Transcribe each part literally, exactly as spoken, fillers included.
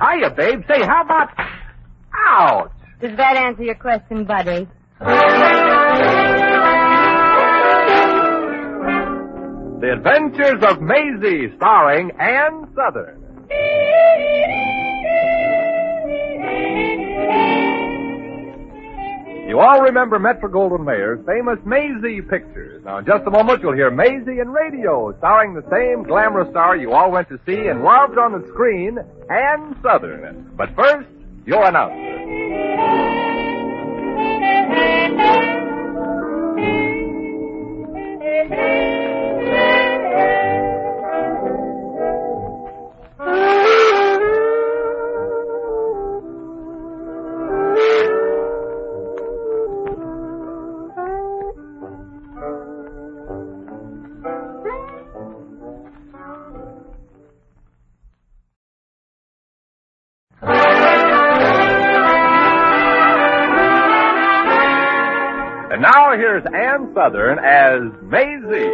Hiya, babe. Say, how about... Ouch! Does that answer your question, buddy? The Adventures of Maisie, starring Ann Southern. You all remember Metro-Goldwyn-Mayer's famous Maisie pictures. Now, in just a moment, you'll hear Maisie in radio, starring the same glamorous star you all went to see and loved on the screen, Ann Southern. But first, your announcer. And now here's Ann Southern as Maisie.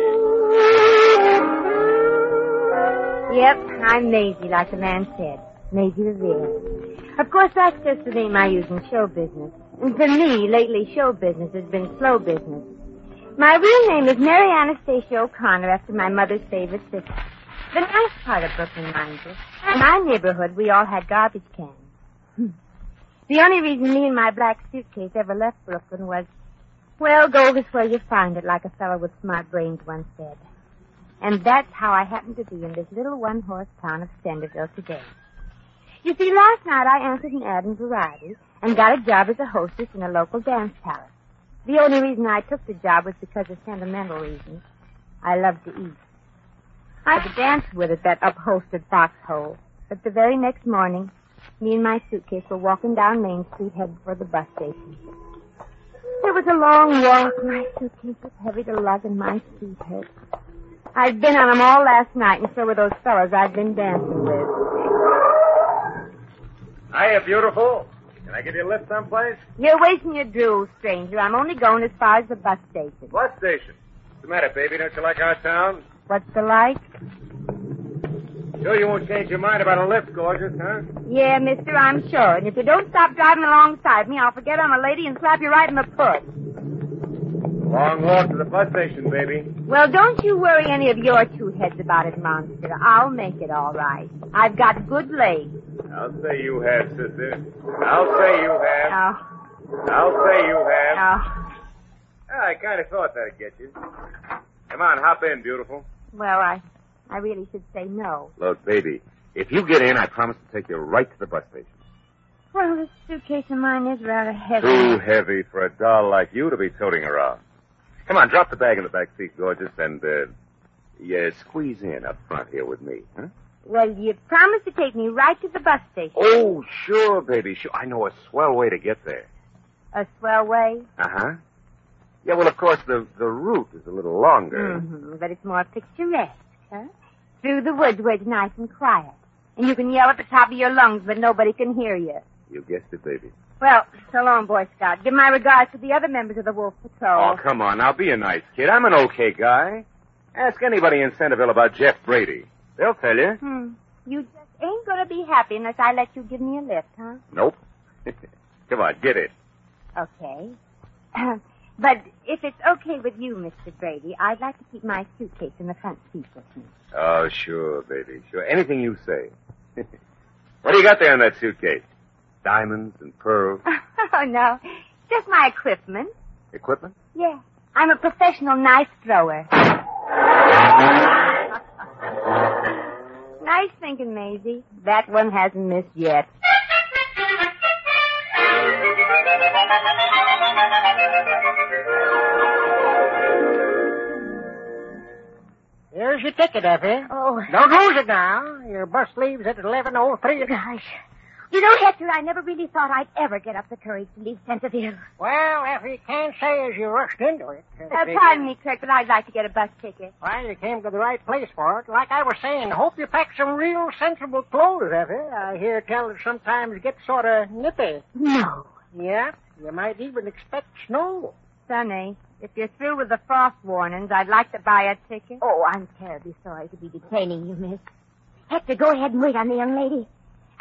Yep, I'm Maisie, like the man said. Maisie Revere. Of course, that's just the name I use in show business. And for me, lately, show business has been slow business. My real name is Mary Anastasia O'Connor, after my mother's favorite sister. The nice part of Brooklyn, mind you. In my neighborhood, we all had garbage cans. The only reason me and my black suitcase ever left Brooklyn was, well, gold is where you find it, like a fellow with smart brains once said. And that's how I happen to be in this little one-horse town of Stenderville today. You see, last night I answered an ad in Variety and got a job as a hostess in a local dance palace. The only reason I took the job was because of sentimental reasons. I love to eat. I had to dance with at that upholstered foxhole. But the very next morning, me and my suitcase were walking down Main Street heading for the bus station. It was a long walk. My suitcase was heavy to lug and my feet hurt. I'd been on them all last night, and so were those fellows I'd been dancing with. Hiya, beautiful. Can I give you a lift someplace? You're wasting your drool, stranger. I'm only going as far as the bus station. What station? What's the matter, baby? Don't you like our town? What's the like? Sure you won't change your mind about a lift, gorgeous, huh? Yeah, mister, I'm sure. And if you don't stop driving alongside me, I'll forget I'm a lady and slap you right in the foot. Long walk to the bus station, baby. Well, don't you worry any of your two heads about it, monster. I'll make it all right. I've got good legs. I'll say you have, sister. I'll say you have. Oh. I'll say you have. Oh. Ah, I kind of thought that'd get you. Come on, hop in, beautiful. Well, I... I really should say no. Look, baby, if you get in, I promise to take you right to the bus station. Well, this suitcase of mine is rather heavy. Too heavy for a doll like you to be toting around. Come on, drop the bag in the back seat, gorgeous, and, uh, yeah, squeeze in up front here with me, huh? Well, you promised to take me right to the bus station. Oh, sure, baby, sure. I know a swell way to get there. A swell way? Uh-huh. Yeah, well, of course, the, the route is a little longer. Mm-hmm, but it's more picturesque. Huh? Through the woods where it's nice and quiet. And you can yell at the top of your lungs, but nobody can hear you. You guessed it, baby. Well, so long, Boy Scout. Give my regards to the other members of the Wolf Patrol. Oh, come on. Now, be a nice kid. I'm an okay guy. Ask anybody in Centerville about Jeff Brady. They'll tell you. Hmm. You just ain't going to be happy unless I let you give me a lift, huh? Nope. Come on, get it. Okay. But if it's okay with you, Mister Brady, I'd like to keep my suitcase in the front seat with me. Oh, sure, baby. Sure. Anything you say. What do you got there in that suitcase? Diamonds and pearls? Oh, no. Just my equipment. Equipment? Yeah. I'm a professional knife thrower. Nice thinking, Maisie. That one hasn't missed yet. Here's your ticket, Effie. Oh. Don't lose it now. Your bus leaves at eleven oh three. Gosh. You know, Hector, I never really thought I'd ever get up the courage to leave Centerville. Well, Effie, can't say as you rushed into it. Uh, pardon me, Kirk, but I'd like to get a bus ticket. Well, you came to the right place for it. Like I was saying, hope you pack some real sensible clothes, Effie. I hear tell it sometimes gets sort of nippy. No. Yeah, you might even expect snow. Sonny, if you're through with the frost warnings, I'd like to buy a ticket. Oh, I'm terribly sorry to be detaining you, miss. Hector, go ahead and wait on the young lady.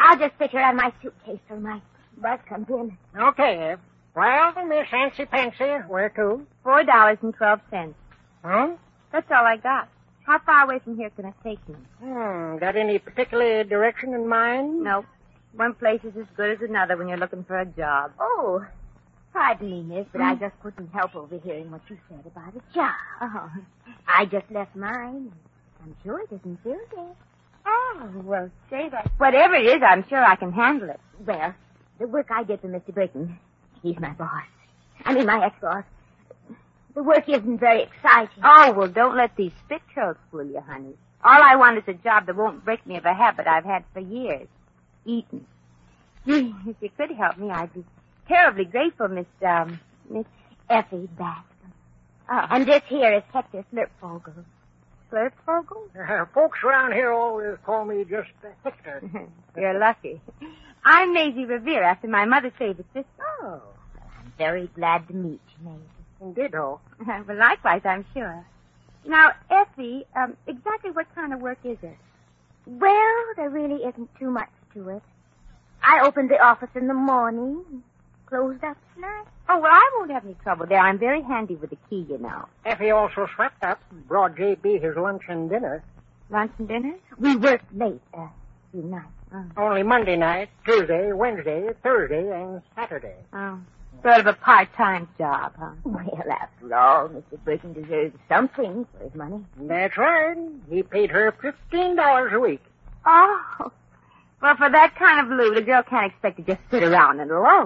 I'll just fit her on my suitcase till my bus comes in. Okay, Eb. Well, Miss Fancy Pansy, where to? Four dollars and twelve cents. Huh? That's all I got. How far away from here can it take me? Hmm, got any particular direction in mind? Nope. One place is as good as another when you're looking for a job. Oh, pardon me, miss, but I just couldn't help overhearing what you said about a job. Oh. I just left mine. I'm sure it isn't filled yet. Oh, well, say that. Whatever it is, I'm sure I can handle it. Well, the work I did for Mister Burton, he's my boss. I mean, my ex-boss. The work isn't very exciting. Oh, well, don't let these spit curls fool you, honey. All I want is a job that won't break me of a habit I've had for years. Eating. Gee, if you could help me, I'd be terribly grateful, Miss, um, Miss Effie Bascom. Oh. And this here is Hector Slurpvogel. Slurpvogel? Uh, folks around here always call me just uh, Hector. You're lucky. I'm Maisie Revere, after my mother's favorite sister. Oh, I'm very glad to meet you, Maisie. Ditto. Well, likewise, I'm sure. Now, Effie, um, exactly what kind of work is it? Well, there really isn't too much to it. I opened the office in the morning, closed up tonight. Oh, well, I won't have any trouble there. I'm very handy with the key, you know. Effie also swept up, brought J B his lunch and dinner. Lunch and dinner? We worked late, uh, few nights. Oh. Only Monday night, Tuesday, Wednesday, Thursday, and Saturday. Oh. Sort of a part-time job, huh? Well, after all, Mister Burton deserves something for his money. That's right. He paid her fifteen dollars a week. Oh. Well, for that kind of loot, a girl can't expect to just sit around and loaf.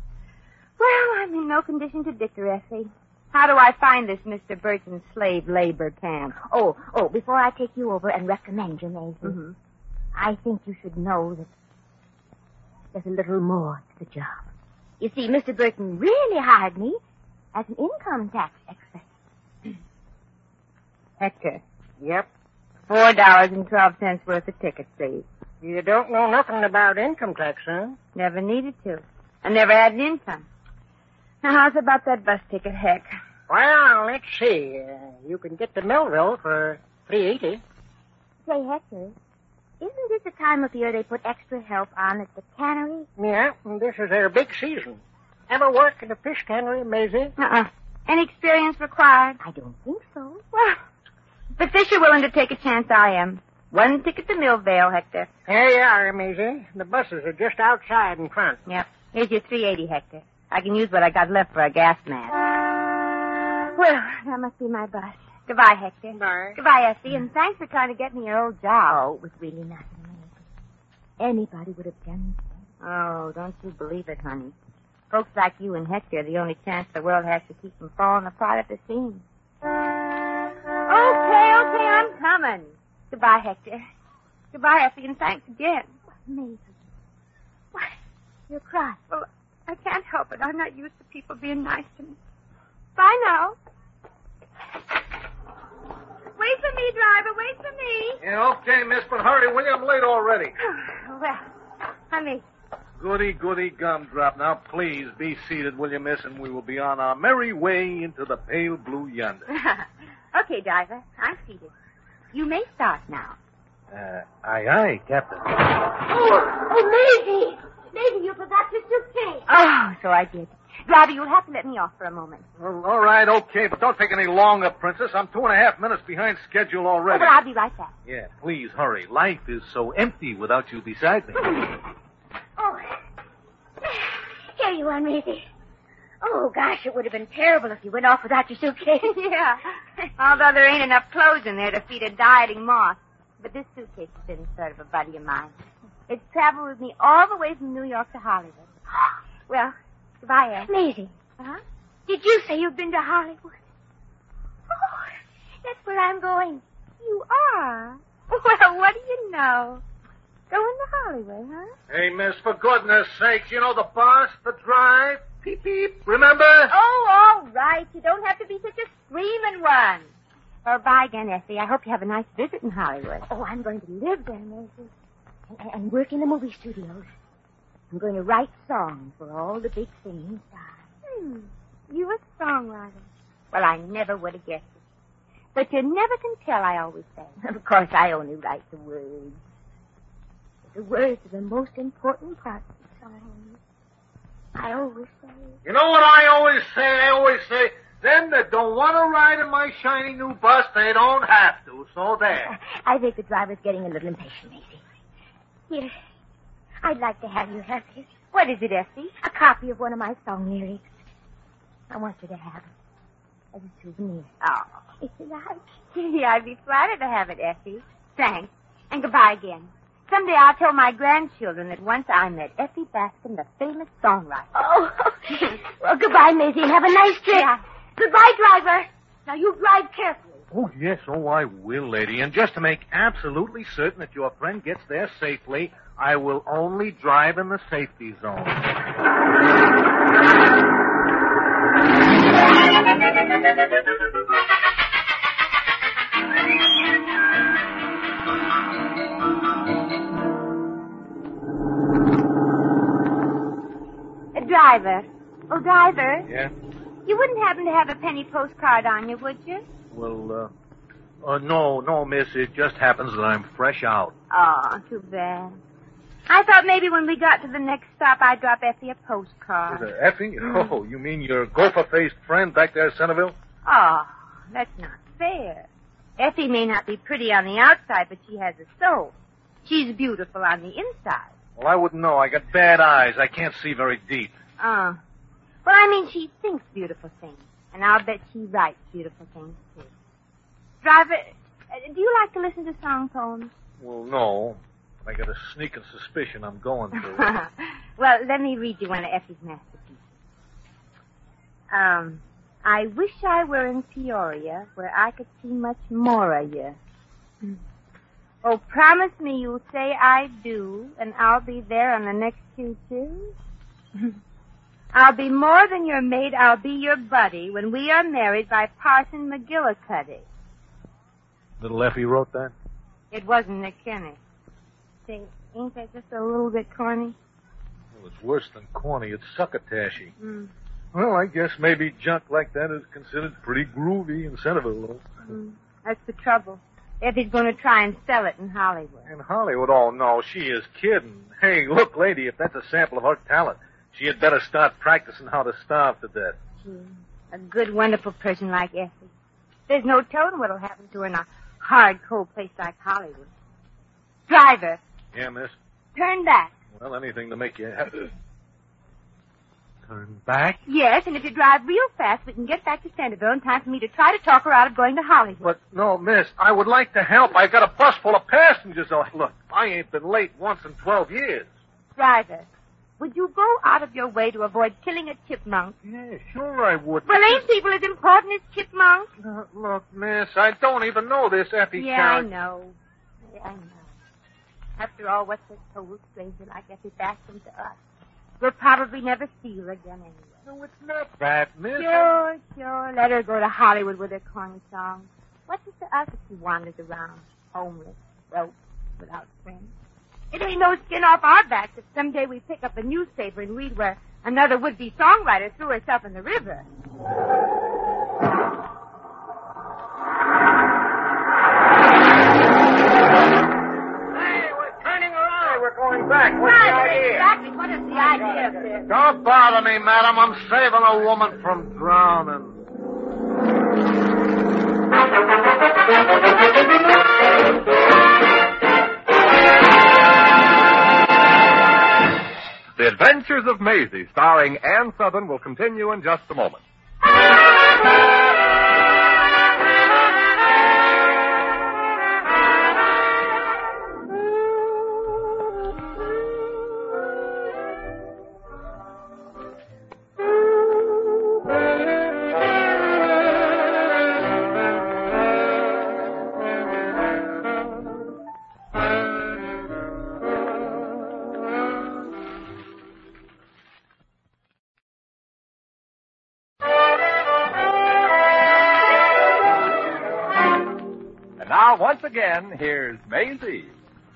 Well, I'm in no condition to dicker, Effie. How do I find this Mister Burton's slave labor camp? Oh, oh, before I take you over and recommend you, Maisie, Mm-hmm. I think you should know that there's a little more to the job. You see, Mister Burton really hired me as an income tax expert. Hector, Yep. four dollars and twelve cents worth of tickets, please. You don't know nothing about income tax, huh? Never needed to. I never had an income. Now, how's about that bus ticket, Heck? Well, let's see. Uh, you can get to Millville for three eighty. Say, Hector, isn't this the time of year they put extra help on at the cannery? Yeah, and this is their big season. Ever work in a fish cannery, Maisie? Uh-uh. Any experience required? I don't think so. Well, if the fish are willing to take a chance, I am. One ticket to Millvale, Hector. Here you are, Maisie. The buses are just outside in front. Yep. Here's your three eighty, Hector. I can use what I got left for a gas mask. Well, that must be my bus. Goodbye, Hector. Bye. Goodbye, Effie, and thanks for trying to get me your old job. Oh, it was really nothing, Maisie. Anybody would have done it. Oh, don't you believe it, honey. Folks like you and Hector are the only chance the world has to keep from falling apart at the seams. Okay, okay, I'm coming. Goodbye, Hector. Goodbye, Effie, and thanks again. Maisie. What? You're crying. Well, I can't help it. I'm not used to people being nice to me. Bye now. Wait for me, driver. Wait for me. Yeah, okay, miss, but hurry, will you? I'm late already. Well, honey. Goody, goody gumdrop. Now, please be seated, will you, miss, and we will be on our merry way into the pale blue yonder. Okay, driver. I'm seated. You may start now. Uh, aye, aye, Captain. Oh, oh, Maisie! Maisie, you forgot your suitcase. Oh, so I did. Driver, you'll have to let me off for a moment. Well, all right, okay, but don't take any longer, Princess. I'm two and a half minutes behind schedule Oh, already. but I'll be right back. Yeah, please hurry. Life is so empty without you beside me. Oh, here you are, Maisie. Oh, gosh, it would have been terrible if you went off without your suitcase. Yeah. Although there ain't enough clothes in there to feed a dieting moth. But this suitcase has been sort of a buddy of mine. It's traveled with me all the way from New York to Hollywood. Well, goodbye, Ed. Maisie, Huh? did you say you've been to Hollywood? Oh, that's where I'm going. You are? Well, what do you know? Going to Hollywood, huh? Hey, miss, for goodness sakes, you know the bus, the drive, peep, peep, remember? Oh, all right. You don't have to be such a screaming one. Well, bye again, Effie. I hope you have a nice visit in Hollywood. Oh, I'm going to live there, Maisie. And, and work in the movie studios. I'm going to write songs for all the big singing stars. Hmm. You a songwriter. Well, I never would have guessed it. But you never can tell, I always say. Of course, I only write the words. The words are the most important part of the song. I always say. You know what I always say? I always say, them that don't want to ride in my shiny new bus, they don't have to. So there. I think the driver's getting a little impatient, Maisie. Here, I'd like to have you have this. What is it, Effie? A copy of one of my song lyrics. I want you to have it as a souvenir. Oh. If you like. Gee, I'd be flattered to have it, Effie. Thanks. And goodbye again. Someday I'll tell my grandchildren that once I met Effie Bascom, the famous songwriter. Oh. Well, goodbye, Maisie, and have a nice trip. Yeah. Goodbye, driver. Now, you drive carefully. Oh, yes. Oh, I will, lady. And just to make absolutely certain that your friend gets there safely, I will only drive in the safety zone. Driver. Oh, driver. Yeah? You wouldn't happen to have a penny postcard on you, would you? Well, uh, uh, no, no, miss. It just happens that I'm fresh out. Oh, too bad. I thought maybe when we got to the next stop, I'd drop Effie a postcard. Is it Effie? Oh, you mean your gopher-faced friend back there at Centerville? Oh, that's not fair. Effie may not be pretty on the outside, but she has a soul. She's beautiful on the inside. Well, I wouldn't know. I got bad eyes. I can't see very deep. Oh. Well, I mean, she thinks beautiful things. And I'll bet she writes beautiful things, too. Driver, uh, do you like to listen to song poems? Well, no. But I got a sneaking suspicion I'm going to. Well, let me read you one of Effie's masterpieces. Um, I wish I were in Peoria, where I could see much more of you. Oh, promise me you'll say I do, and I'll be there on the next choo-choo. I'll be more than your maid, I'll be your buddy when we are married by Parson McGillicuddy. Little Effie wrote that? It wasn't Nick Kenny. Say, ain't that just a little bit corny? Well, it's worse than corny. It's succotashy. Mm. Well, I guess maybe junk like that is considered pretty groovy in Centerville, though. Mm. That's the trouble. Effie's going to try and sell it in Hollywood. In Hollywood? Oh, no, she is kidding. Hey, look, lady, if that's a sample of her talent, she had better start practicing how to starve to death. Gee, a good, wonderful person like Effie. There's no telling what'll happen to her in a hard, cold place like Hollywood. Driver, Yeah, miss? turn back. Well, anything to make you happy. Turn back? Yes, and if you drive real fast, we can get back to Centerville in time for me to try to talk her out of going to Hollywood. But, no, miss, I would like to help. I got a bus full of passengers. Oh, look, I ain't been late once in twelve years. Driver, would you go out of your way to avoid killing a chipmunk? Yeah, sure I would. Well, ain't people as important as chipmunks? Uh, look, miss, I don't even know this Effie Yeah, character. I know. Yeah, I know. After all, what's a total stranger like Effie Bascom to us? We'll probably never see her again anyway. No, it's not that, miss. Sure, sure. Let her go to Hollywood with her corny songs. What's it to us if she wanders around, homeless, broke, without friends? It ain't no skin off our backs if someday we pick up a newspaper and read where another would-be songwriter threw herself in the river. Going back. What's the idea? Exactly. What is the idea of this? Don't bother me, madam. I'm saving a woman from drowning. The Adventures of Maisie, starring Ann Southern, will continue in just a moment. Now, once again, here's Maisie.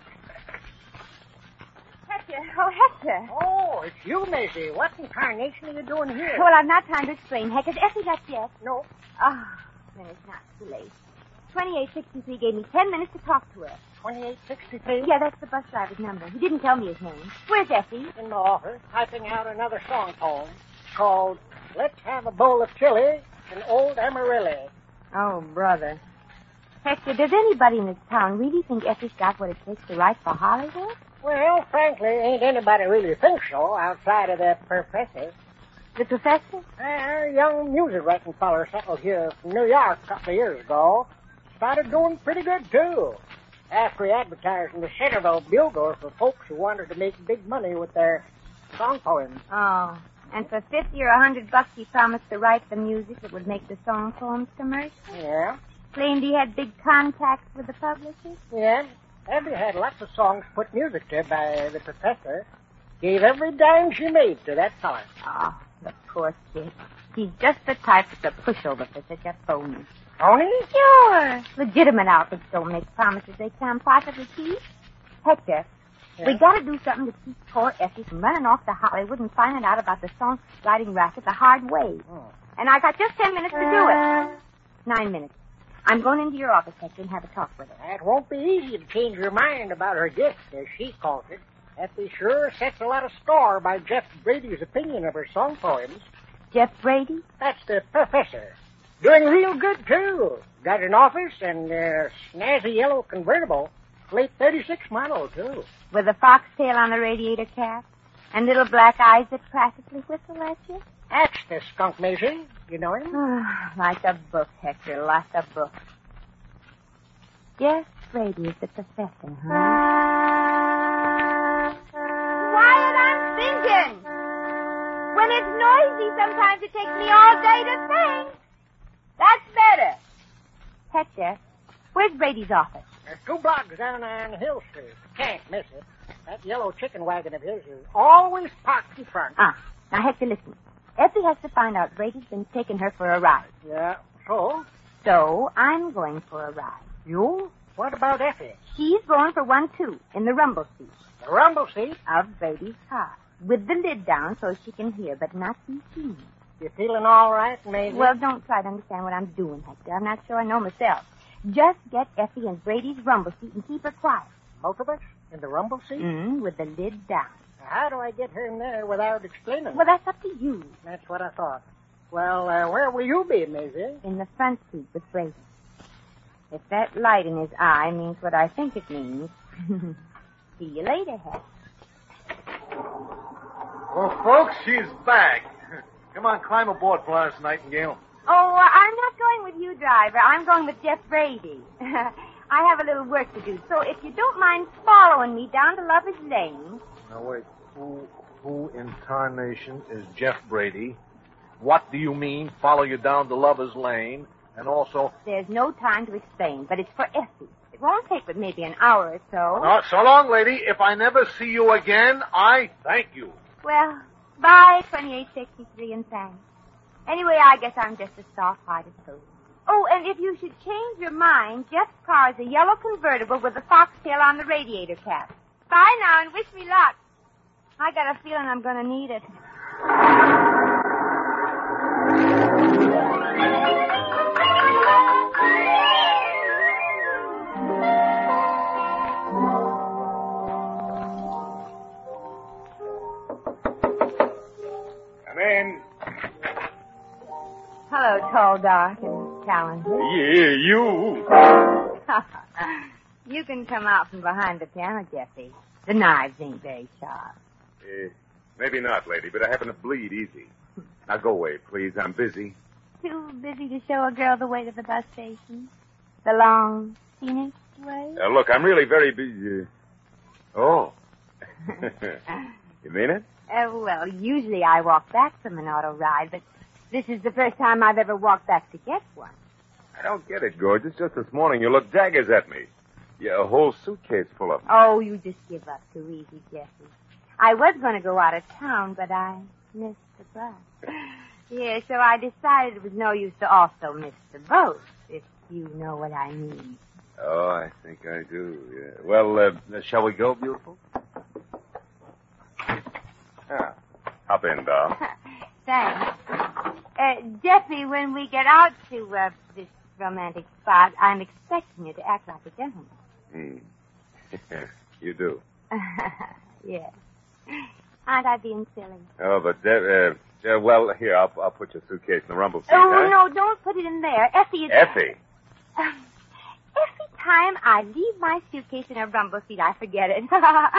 Hector, oh, Hector. Oh, it's you, Maisie. What in tarnation are you doing here? Well, I'm not trying to explain. Heck, has Effie left yet? No. Oh, then it's not too late. twenty-eight sixty-three gave me ten minutes to talk to her. twenty-eight sixty-three? Yeah, that's the bus driver's number. He didn't tell me his name. Where's Effie? In the office, typing out another song poem called Let's Have a Bowl of Chili and Old Amarillo. Oh, brother. Hector, does anybody in this town really think Effie's got what it takes to write for Hollywood? Well, frankly, ain't anybody really think so outside of that professor. The professor? A young music writing feller settled here from New York a couple of years ago. Started doing pretty good, too. After he advertised in the Centerville Bugle for folks who wanted to make big money with their song poems. Oh, and for fifty or a hundred bucks he promised to write the music that would make the song poems commercial? Yeah. Claimed he had big contacts with the publishers? Yeah. Effie had lots of songs put music to by the professor. Gave every dime she made to that fella. Oh, the poor kid. He's just the type that's a pushover for such a phony. Phony? Sure. Legitimate outfits don't make promises they can't possibly keep. Hector, yeah. we gotta do something to keep poor Effie from running off to Hollywood and finding out about the song-writing racket the hard way. Oh. And I got just ten minutes to do it. Nine minutes. I'm going into your office, Hector, and have a talk with her. It won't be easy to change her mind about her gift, as she calls it. Effie sure sets a lot of store by Jeff Brady's opinion of her song poems. Jeff Brady? That's the professor. Doing real good, too. Got an office and a snazzy yellow convertible. Late thirty-six model, too. With a foxtail on the radiator cap? And little black eyes that practically whistle at you? That's the skunk Maisie. You know him? Like a book, Hector, like a book. Jeff Brady is the professor, huh? Quiet, I'm thinking. When it's noisy, sometimes it takes me all day to think. That's better. Hector, where's Brady's office? There's two blocks down on Hill Street. Can't miss it. That yellow chicken wagon of his is always parked in front. Ah, now, Hector, listen. Effie has to find out Brady's been taking her for a ride. Yeah, so? So, I'm going for a ride. You? What about Effie? She's going for one, too, in the rumble seat. The rumble seat? Of Brady's car. With the lid down so she can hear, but not be seen. You feeling all right, Maisie? Well, don't try to understand what I'm doing, Hector. I'm not sure I know myself. Just get Effie in Brady's rumble seat and keep her quiet. Both of us? In the rumble seat? Mm, with the lid down. How do I get her in there without explaining? Well, that's up to you. That's what I thought. Well, uh, where will you be, Maisie? In the front seat with Brady. If that light in his eye means what I think it means, see you later, Hector. Well, folks, she's back. Come on, climb aboard, Florence Nightingale. Oh, uh, I'm not going with you, driver. I'm going with Jeff Brady. I have a little work to do, so if you don't mind following me down to Lover's Lane. Now, wait. Who, who in tarnation is Jeff Brady? What do you mean, follow you down to Lover's Lane? And also... There's no time to explain, but it's for Effie. It won't take but maybe an hour or so. No, so long, lady. If I never see you again, I thank you. Well, bye, twenty-eight sixty-three, and thanks. Anyway, I guess I'm just a soft-hearted fool. Oh, and if you should change your mind, Jeff's car is a yellow convertible with a foxtail on the radiator cap. Bye now, and wish me luck. I got a feeling I'm going to need it. Come in. Hello, tall, dark, and talented. Yeah, you. You can come out from behind the piano, Jeffy. The knives ain't very sharp. Uh, maybe not, lady, but I happen to bleed easy. Now go away, please. I'm busy. Too busy to show a girl the way to the bus station? The long, scenic way? Uh, look, I'm really very busy. Oh. You mean it? Uh, well, usually I walk back from an auto ride, but this is the first time I've ever walked back to get one. I don't get it, gorgeous. Just this morning you looked daggers at me. Yeah, a whole suitcase full of them. Oh, you just give up too easy, Jeffy. I was going to go out of town, but I missed the bus. Yeah, so I decided it was no use to also miss the boat, if you know what I mean. Oh, I think I do, yeah. Well, uh, shall we go, beautiful? Ah, hop in, doll. Thanks. Uh, Jeffy, when we get out to uh, this romantic spot, I'm expecting you to act like a gentleman. Hmm. You do. Yes. Aren't I being silly? Oh, but, uh, uh, well, here, I'll, I'll put your suitcase in the rumble seat, Oh, huh? no, don't put it in there. Effie is... Effie. Um, every time I leave my suitcase in a rumble seat, I forget it.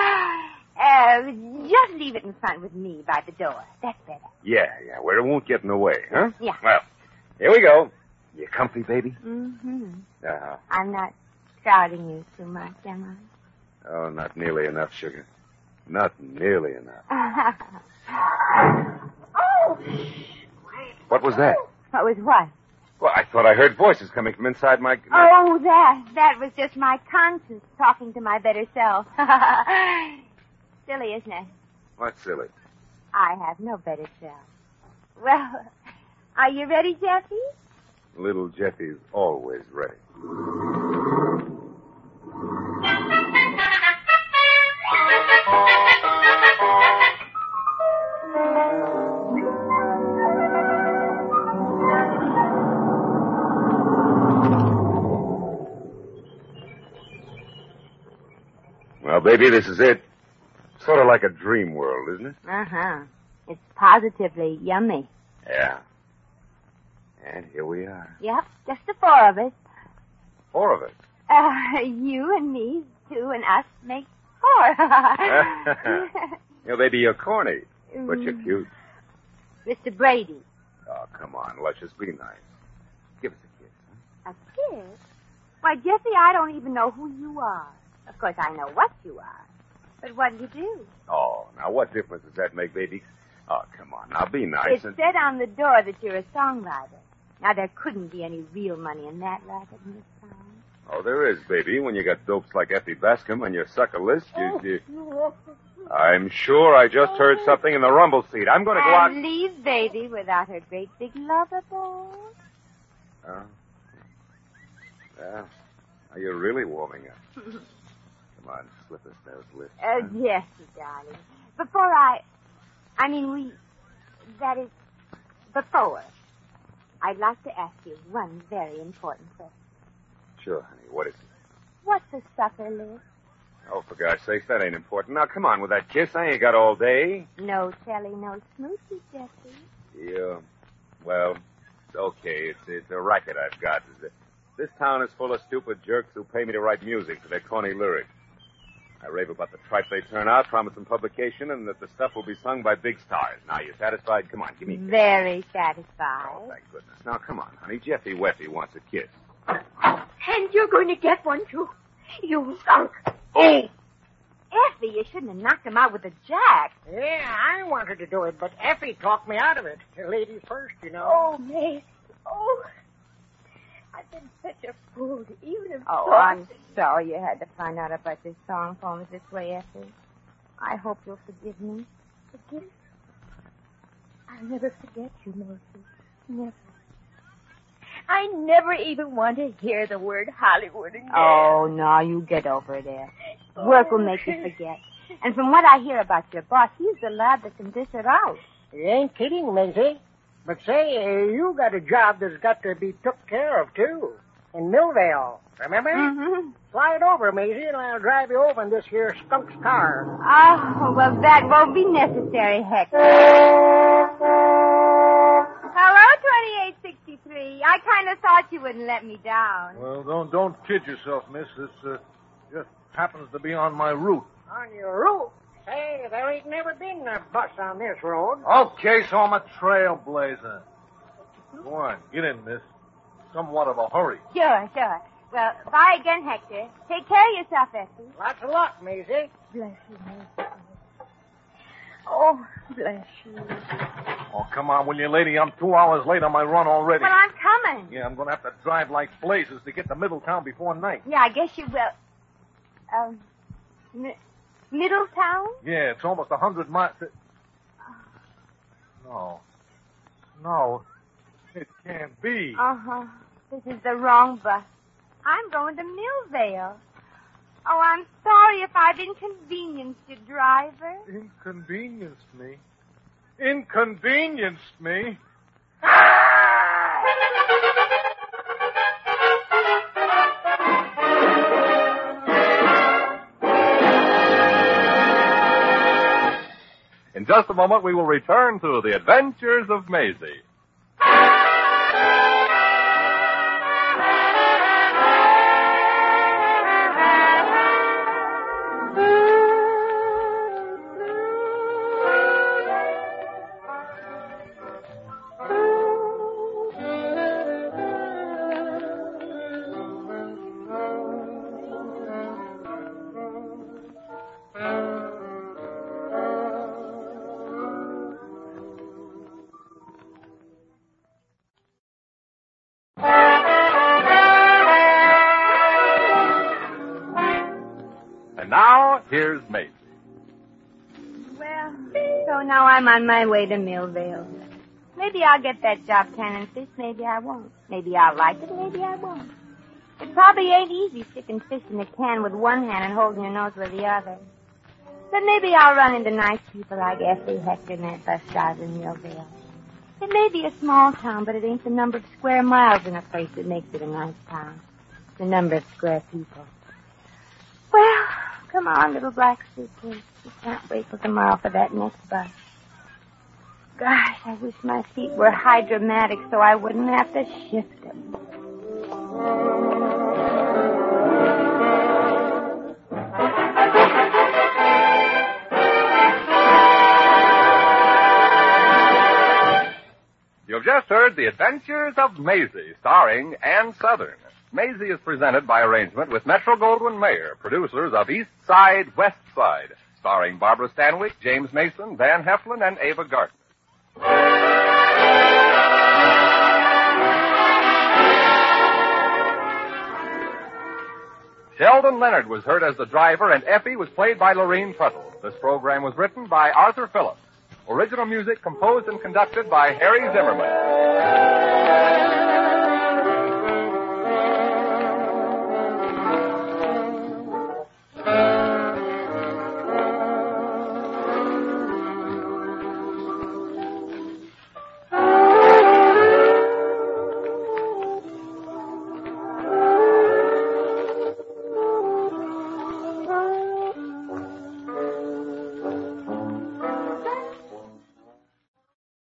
uh, just leave it in front with me by the door. That's better. Yeah, yeah, where it won't get in the way, huh? Yeah. Well, here we go. You comfy, baby? Mm-hmm. Uh-huh. I'm not crowding you too much, am Oh, not nearly enough, sugar. Not nearly enough. I? Oh! What was that? What was what? Well, I thought I heard voices coming from inside my... my... Oh, that. That was just my conscience talking to my better self. Silly, isn't it? What's silly? I have no better self. Well, are you ready, Jeffy? Little Jeffy's always ready. Well, baby, this is it. Sort of like a dream world, isn't it? Uh-huh. It's positively yummy. Yeah. And here we are. Yep, just the four of us. Four of us. Uh, you and me, two, and us make four. You know, baby, you're corny, but you're cute. Mister Brady. Oh, come on. Let's just be nice. Give us a kiss, huh? A kiss? Why, Jesse, I don't even know who you are. Of course, I know what you are. But what do you do? Oh, now what difference does that make, baby? Oh, come on. Now be nice It and... said on the door that you're a songwriter. Now, there couldn't be any real money in that racket in this town. Oh, there is, baby. When you got dopes like Effie Bascom on your sucker list, you... you... I'm sure I just heard something in the rumble seat. I'm going to go out... And leave baby without her great big lover ball. Oh. Yeah. Now you're really warming up. Come on, slip us those lips. Uh, huh? yes, darling. Before I... I mean, we... That is... Before... I'd like to ask you one very important question. Sure, honey. What is it? What's a sucker list? Oh, for God's sakes, that ain't important. Now, come on with that kiss. I ain't got all day. No telly, no smoochie, Jesse. Yeah. Well, okay. It's, it's a racket I've got. This town is full of stupid jerks who pay me to write music for their corny lyrics. I rave about the tripe they turn out, promise them publication, and that the stuff will be sung by big stars. Now, you satisfied? Come on, give me a kiss. Very satisfied. Oh, thank goodness. Now, come on, honey. Jeffy Weffy wants a kiss. And you're going to get one, too. You skunk. Oh! Effie, you shouldn't have knocked him out with a jack. Yeah, I wanted to do it, but Effie talked me out of it. Ladies first, you know. Oh, Mace. Oh. I've been such a fool to even have Oh, thought. I'm sorry you had to find out about this song poems this way, Effie. I hope you'll forgive me. Forgive? I'll never forget you, Macy. Never. I never even want to hear the word Hollywood again. Oh, no, you get over there. Work will make you forget. And from what I hear about your boss, he's the lad that can dish it out. You ain't kidding, Maisie. But say, uh, you got a job that's got to be took care of, too. In Millvale. Remember? Mm-hmm. Slide over, Maisie, and I'll drive you over in this here skunk's car. Oh, well, that won't be necessary, Hector. Hello, twenty-eight sixty-three. I kind of thought you wouldn't let me down. Well, don't don't kid yourself, miss. This uh, just happens to be on my route. On your roof? Say, there ain't never been a bus on this road. Okay, so I'm a trailblazer. Go on, get in, miss. Somewhat of a hurry. Sure, sure. Well, bye again, Hector. Take care of yourself, Effie. Lots of luck, Maisie. Bless you, Macy. Oh, bless you. Oh, come on, will you, lady? I'm two hours late on my run already. Well, I'm coming. Yeah, I'm going to have to drive like blazes to get to Middletown before night. Yeah, I guess you will. Um, M- Middletown? Yeah, it's almost a hundred miles. No. No. It can't be. Uh-huh. This is the wrong bus. I'm going to Millvale. Oh, I'm sorry if I've inconvenienced you, driver. Inconvenienced me. Inconvenienced me. just a moment, we will return to the adventures of Maisie. And now, here's Maisie. Well, so now I'm on my way to Millvale. Maybe I'll get that job canning fish, maybe I won't. Maybe I'll like it, maybe I won't. It probably ain't easy sticking fish in a can with one hand and holding your nose with the other. But maybe I'll run into nice people like Effie, Hector, and that bus driver in Millvale. It may be a small town, but it ain't the number of square miles in a place that makes it a nice town. It's the number of square people. Well, come on, little black suitcase. You can't wait till tomorrow for that next bus. Gosh, I wish my feet were hydromatic so I wouldn't have to shift them. You've just heard The Adventures of Maisie, starring Ann Southern. Maisie is presented by arrangement with Metro-Goldwyn-Mayer, producers of East Side, West Side, starring Barbara Stanwyck, James Mason, Van Heflin, and Ava Gardner. Sheldon Leonard was heard as the driver, and Effie was played by Lorene Tuttle. This program was written by Arthur Phillips. Original music composed and conducted by Harry Zimmerman.